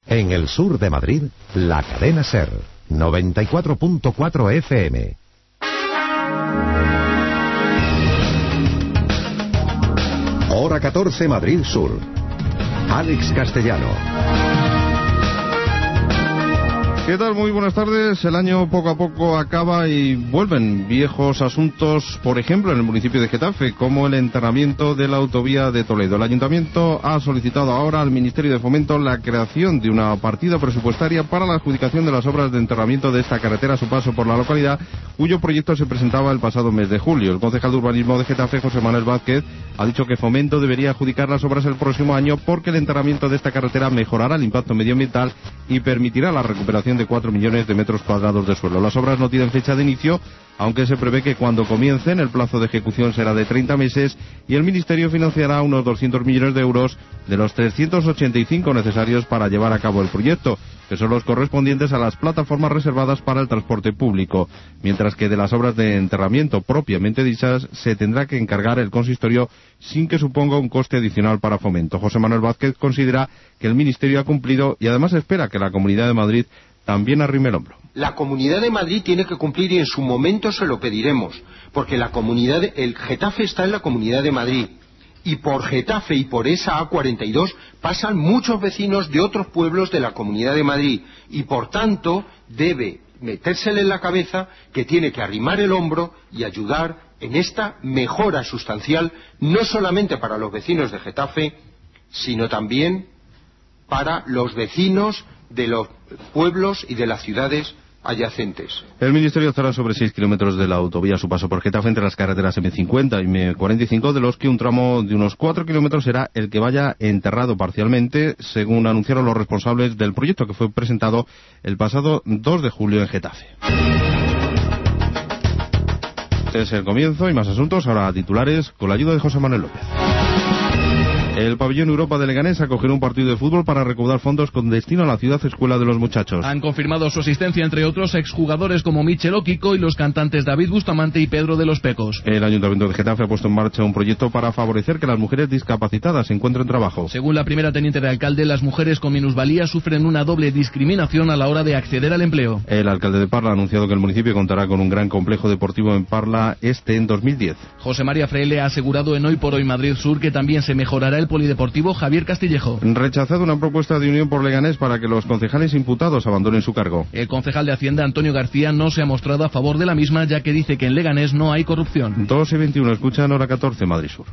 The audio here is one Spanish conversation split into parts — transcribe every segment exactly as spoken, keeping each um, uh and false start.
En el sur de Madrid, la cadena SER, noventa y cuatro punto cuatro F M. Hora catorce, Madrid Sur. Alex Castellano. ¿Qué tal? Muy buenas tardes. El año poco a poco acaba y vuelven viejos asuntos, por ejemplo, en el municipio de Getafe, como el enterramiento de la autovía de Toledo. El Ayuntamiento ha solicitado ahora al Ministerio de Fomento la creación de una partida presupuestaria para la adjudicación de las obras de enterramiento de esta carretera a su paso por la localidad, cuyo proyecto se presentaba el pasado mes de julio. El concejal de Urbanismo de Getafe, José Manuel Vázquez, ha dicho que Fomento debería adjudicar las obras el próximo año porque el enterramiento de esta carretera mejorará el impacto medioambiental y permitirá la recuperación de cuatro millones de metros cuadrados de suelo. Las obras no tienen fecha de inicio, aunque se prevé que cuando comiencen el plazo de ejecución será de treinta meses y el Ministerio financiará unos doscientos millones de euros de los trescientos ochenta y cinco necesarios para llevar a cabo el proyecto, que son los correspondientes a las plataformas reservadas para el transporte público, mientras que de las obras de enterramiento propiamente dichas se tendrá que encargar el consistorio sin que suponga un coste adicional para Fomento. José Manuel Vázquez considera que el Ministerio ha cumplido y además espera que la Comunidad de Madrid también arrime el hombro. La Comunidad de Madrid tiene que cumplir y en su momento se lo pediremos, porque la comunidad, de, el Getafe está en la Comunidad de Madrid y por Getafe y por esa A cuarenta y dos pasan muchos vecinos de otros pueblos de la Comunidad de Madrid y por tanto debe metérsele en la cabeza que tiene que arrimar el hombro y ayudar en esta mejora sustancial, no solamente para los vecinos de Getafe, sino también para los vecinos de los pueblos y de las ciudades adyacentes. El Ministerio estará sobre seis kilómetros de la autovía a su paso por Getafe entre las carreteras eme cincuenta y eme cuarenta y cinco, de los que un tramo de unos cuatro kilómetros será el que vaya enterrado parcialmente, según anunciaron los responsables del proyecto que fue presentado el pasado dos de julio en Getafe. Este es el comienzo y más asuntos, ahora titulares, con la ayuda de José Manuel López. El pabellón Europa de Leganés acogerá un partido de fútbol para recaudar fondos con destino a la ciudad escuela de los muchachos. Han confirmado su asistencia, entre otros, exjugadores como Michel Oquico y los cantantes David Bustamante y Pedro de los Pecos. El Ayuntamiento de Getafe ha puesto en marcha un proyecto para favorecer que las mujeres discapacitadas encuentren trabajo. Según la primera teniente de alcalde, las mujeres con minusvalía sufren una doble discriminación a la hora de acceder al empleo. El alcalde de Parla ha anunciado que el municipio contará con un gran complejo deportivo en Parla Este en dos mil diez. José María Freile ha asegurado en Hoy por Hoy Madrid Sur que también se mejorará el polideportivo Javier Castillejo. Rechazado una propuesta de Unión por Leganés para que los concejales imputados abandonen su cargo. El concejal de Hacienda, Antonio García, no se ha mostrado a favor de la misma, ya que dice que en Leganés no hay corrupción. dos y veintiuno, escuchan Hora catorce, Madrid Sur.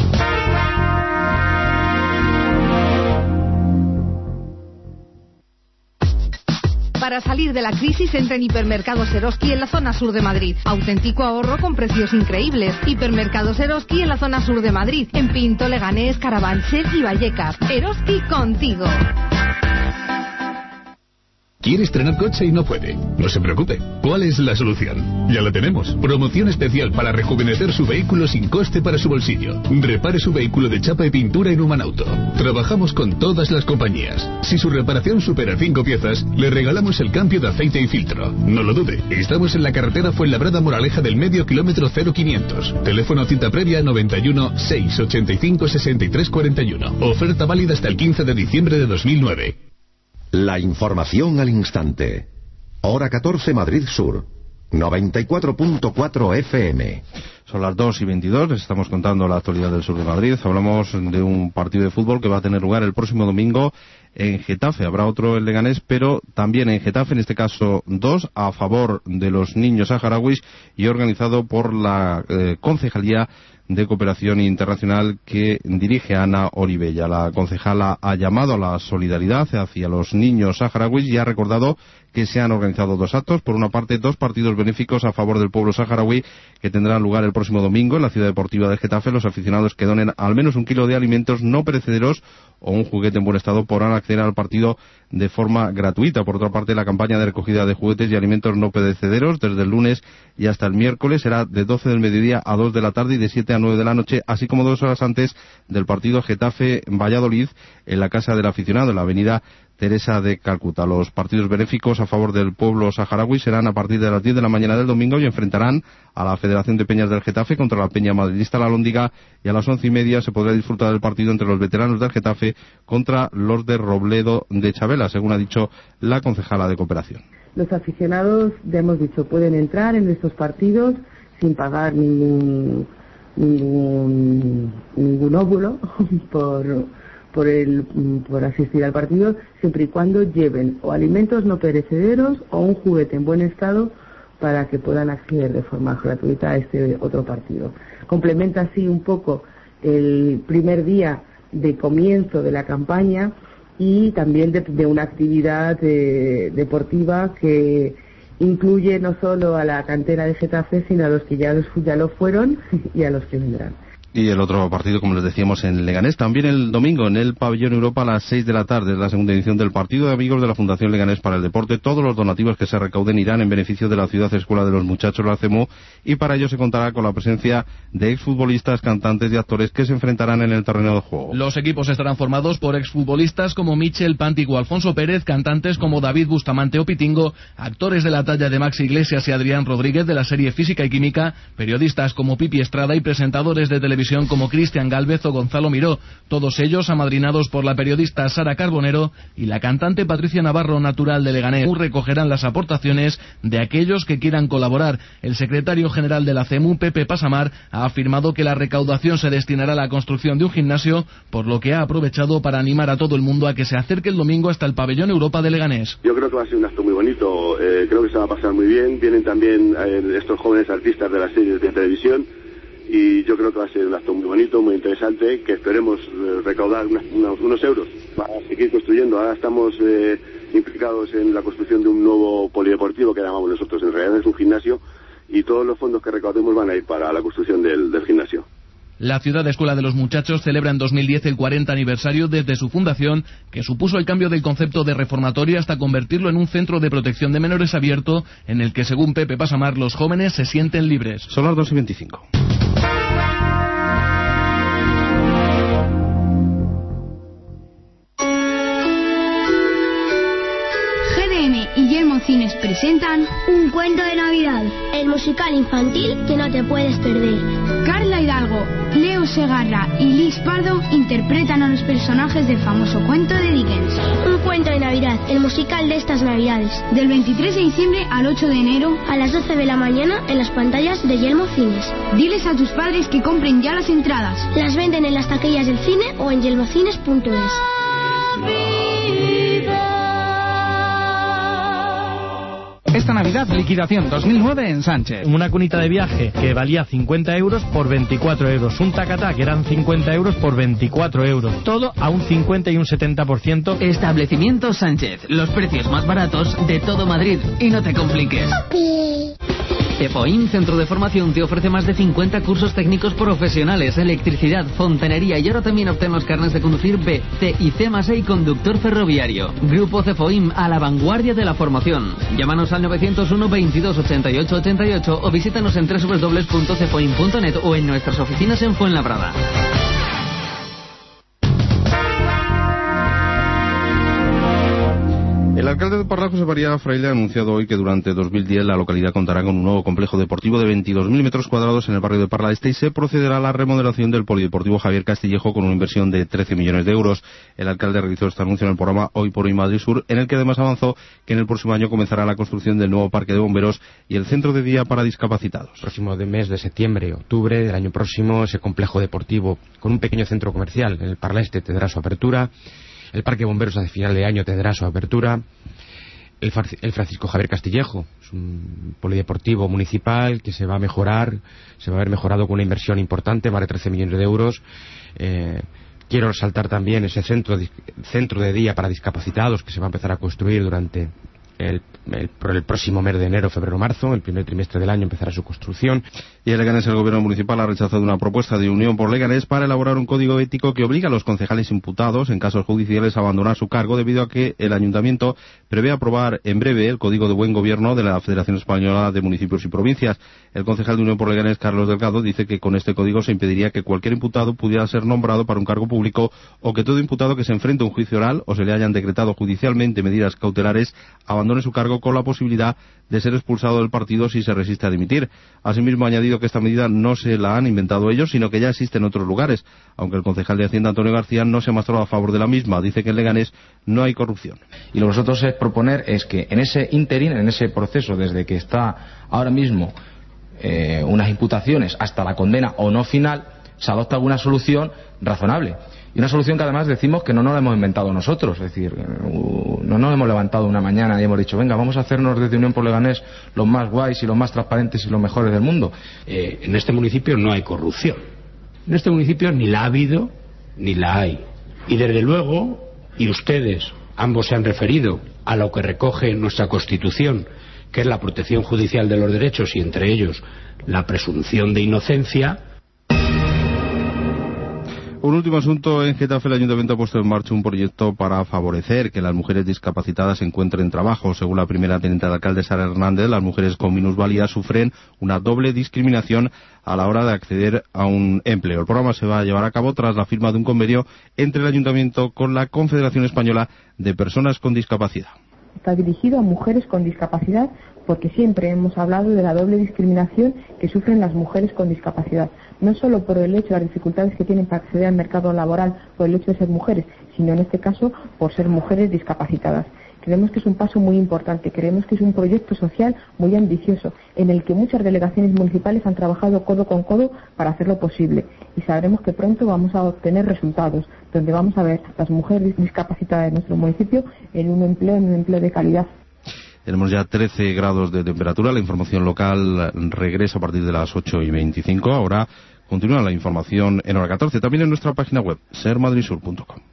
Para salir de la crisis, entra en Hipermercados Eroski en la zona sur de Madrid. Auténtico ahorro con precios increíbles. Hipermercados Eroski en la zona sur de Madrid. En Pinto, Leganés, Carabanchel y Vallecas. Eroski contigo. ¿Quiere estrenar coche y no puede? No se preocupe. ¿Cuál es la solución? Ya la tenemos. Promoción especial para rejuvenecer su vehículo sin coste para su bolsillo. Repare su vehículo de chapa y pintura en Humanauto. Trabajamos con todas las compañías. Si su reparación supera cinco piezas, le regalamos el cambio de aceite y filtro. No lo dude. Estamos en la carretera Fuenlabrada Moraleja del Medio, kilómetro cero quinientos. Teléfono cita previa noventa y uno, seis ochenta y cinco, sesenta y tres cuarenta y uno. Oferta válida hasta el quince de diciembre de dos mil nueve. La información al instante. Hora catorce, Madrid Sur, noventa y cuatro punto cuatro F M. Son las dos y veintidós, les estamos contando la actualidad del sur de Madrid. Hablamos de un partido de fútbol que va a tener lugar el próximo domingo en Getafe. Habrá otro en Leganés, pero también en Getafe, en este caso dos, a favor de los niños saharauis y organizado por la eh, Concejalía de Cooperación Internacional que dirige Ana Olivella. La concejala ha llamado a la solidaridad hacia los niños saharauis y ha recordado que se han organizado dos actos. Por una parte, dos partidos benéficos a favor del pueblo saharaui que tendrán lugar el próximo domingo en la Ciudad Deportiva de Getafe. Los aficionados que donen al menos un kilo de alimentos no perecederos o un juguete en buen estado podrán acceder al partido de forma gratuita. Por otra parte, la campaña de recogida de juguetes y alimentos no perecederos desde el lunes y hasta el miércoles será de doce del mediodía a dos de la tarde y de siete a nueve de la noche, así como dos horas antes del partido Getafe-Valladolid en la Casa del Aficionado, en la avenida Teresa de Calcuta. Los partidos benéficos a favor del pueblo saharaui serán a partir de las diez de la mañana del domingo y enfrentarán a la Federación de Peñas del Getafe contra la Peña Madridista La Lóndiga, y a las once y media se podrá disfrutar del partido entre los veteranos del Getafe contra los de Robledo de Chabela, según ha dicho la concejala de Cooperación. Los aficionados, ya hemos dicho, pueden entrar en estos partidos sin pagar ningún ningún ningún óvulo por por el por asistir al partido, siempre y cuando lleven o alimentos no perecederos o un juguete en buen estado para que puedan acceder de forma gratuita a este otro partido. Complementa así un poco el primer día de comienzo de la campaña y también de, de una actividad eh, deportiva que incluye no solo a la cantera de Getafe, sino a los que ya, los, ya lo fueron y a los que vendrán. Y el otro partido, como les decíamos, en Leganés, también el domingo en el Pabellón Europa a las seis de la tarde, es la segunda edición del partido de amigos de la Fundación Leganés para el Deporte. Todos los donativos que se recauden irán en beneficio de la Ciudad Escuela de los Muchachos, la CEMU, y para ello se contará con la presencia de exfutbolistas, cantantes y actores que se enfrentarán en el terreno de juego. Los equipos estarán formados por exfutbolistas como Michel Pántico, Alfonso Pérez, cantantes como David Bustamante o Pitingo, actores de la talla de Max Iglesias y Adrián Rodríguez de la serie Física y Química, periodistas como Pipi Estrada y presentadores de televisión como Cristian Gálvez o Gonzalo Miró, todos ellos amadrinados por la periodista Sara Carbonero y la cantante Patricia Navarro, natural de Leganés. Recogerán las aportaciones de aquellos que quieran colaborar. El secretario general de la CEMU, Pepe Pasamar, ha afirmado que la recaudación se destinará a la construcción de un gimnasio, por lo que ha aprovechado para animar a todo el mundo a que se acerque el domingo hasta el Pabellón Europa de Leganés. Yo creo que va a ser un acto muy bonito, eh, creo que se va a pasar muy bien. Vienen también eh, estos jóvenes artistas de las series de televisión, y yo creo que va a ser un acto muy bonito, muy interesante, que esperemos eh, recaudar unas, unos, unos euros para seguir construyendo. Ahora estamos eh, implicados en la construcción de un nuevo polideportivo que llamamos nosotros, en realidad es un gimnasio, y todos los fondos que recaudemos van a ir para la construcción del, del gimnasio. La Ciudad Escuela de los Muchachos celebra en dos mil diez el cuarenta aniversario desde su fundación, que supuso el cambio del concepto de reformatorio hasta convertirlo en un centro de protección de menores abierto, en el que, según Pepe Pasamar, los jóvenes se sienten libres. Son las dos y veinticinco. Y Yelmo Cines presentan Un cuento de Navidad, el musical infantil que no te puedes perder. Carla Hidalgo, Leo Segarra y Liz Pardo interpretan a los personajes del famoso cuento de Dickens. Un cuento de Navidad, el musical de estas Navidades, del veintitrés de diciembre al ocho de enero a las doce de la mañana en las pantallas de Yelmo Cines. Diles a tus padres que compren ya las entradas. Las venden en las taquillas del cine o en yelmocines punto es. Esta Navidad, liquidación dos mil nueve en Sánchez. Una cunita de viaje que valía cincuenta euros por veinticuatro euros. Un tacatá que eran cincuenta euros por veinticuatro euros. Todo a un cincuenta y un setenta por ciento. Establecimiento Sánchez. Los precios más baratos de todo Madrid. Y no te compliques. Okay. Cefoim, Centro de Formación, te ofrece más de cincuenta cursos técnicos profesionales, electricidad, fontanería y ahora también obtén los carnes de conducir B, C y C más E y conductor ferroviario. Grupo Cefoim, a la vanguardia de la formación. Llámanos al novecientos uno veintidós ochenta y ocho ochenta y ocho o visítanos en doble u doble u doble u punto cefoim punto net o en nuestras oficinas en Fuenlabrada. El alcalde de Parla, José María Fraile, ha anunciado hoy que durante dos mil diez la localidad contará con un nuevo complejo deportivo de veintidós mil metros cuadrados en el barrio de Parla Este y se procederá a la remodelación del polideportivo Javier Castillejo con una inversión de trece millones de euros. El alcalde realizó este anuncio en el programa Hoy por Hoy Madrid Sur, en el que además avanzó que en el próximo año comenzará la construcción del nuevo parque de bomberos y el centro de día para discapacitados. El próximo mes de septiembre, octubre del año próximo, ese complejo deportivo con un pequeño centro comercial en el Parla Este tendrá su apertura. El Parque de Bomberos a final de año tendrá su apertura. El, el Francisco Javier Castillejo es un polideportivo municipal que se va a mejorar, se va a ver mejorado con una inversión importante, más de trece millones de euros. Eh, quiero resaltar también ese centro de, centro de día para discapacitados que se va a empezar a construir durante el, el, el próximo mes de enero, febrero, marzo, el primer trimestre del año empezará su construcción. Y en Leganés el gobierno municipal ha rechazado una propuesta de Unión por Leganés para elaborar un código ético que obliga a los concejales imputados en casos judiciales a abandonar su cargo, debido a que el ayuntamiento prevé aprobar en breve el código de buen gobierno de la Federación Española de Municipios y Provincias. El concejal de Unión por Leganés, Carlos Delgado, dice que con este código se impediría que cualquier imputado pudiera ser nombrado para un cargo público, o que todo imputado que se enfrente a un juicio oral o se le hayan decretado judicialmente medidas cautelares abandone su cargo, con la posibilidad de ser expulsado del partido si se resiste a dimitir. Asimismo, ha añadido que esta medida no se la han inventado ellos, sino que ya existe en otros lugares, aunque el concejal de Hacienda, Antonio García, no se ha mostrado a favor de la misma. Dice que en Leganés no hay corrupción. Y lo que nosotros es proponer es que en ese interín, en ese proceso, desde que está ahora mismo eh, unas imputaciones hasta la condena o no final, se adopta alguna solución razonable. Y una solución que además decimos que no nos la hemos inventado nosotros, es decir, no nos hemos levantado una mañana y hemos dicho, venga, vamos a hacernos desde Unión por Leganés los más guays y los más transparentes y los mejores del mundo. Eh, en este municipio no hay corrupción. En este municipio ni la ha habido ni la hay. Y desde luego, y ustedes ambos se han referido a lo que recoge nuestra Constitución, que es la protección judicial de los derechos y entre ellos la presunción de inocencia. Un último asunto. En Getafe el Ayuntamiento ha puesto en marcha un proyecto para favorecer que las mujeres discapacitadas encuentren trabajo. Según la primera teniente de alcalde, Sara Hernández, las mujeres con minusvalía sufren una doble discriminación a la hora de acceder a un empleo. El programa se va a llevar a cabo tras la firma de un convenio entre el Ayuntamiento con la Confederación Española de Personas con Discapacidad. Está dirigido a mujeres con discapacidad, porque siempre hemos hablado de la doble discriminación que sufren las mujeres con discapacidad, no solo por el hecho de las dificultades que tienen para acceder al mercado laboral por el hecho de ser mujeres, sino en este caso por ser mujeres discapacitadas. Creemos que es un paso muy importante, creemos que es un proyecto social muy ambicioso, en el que muchas delegaciones municipales han trabajado codo con codo para hacerlo posible, y sabremos que pronto vamos a obtener resultados, donde vamos a ver a las mujeres discapacitadas de nuestro municipio en un empleo, en un empleo de calidad. Tenemos ya trece grados de temperatura. La información local regresa a partir de las ocho y veinticinco. Ahora continúa la información en hora catorce, también en nuestra página web, ser madrid sur punto com.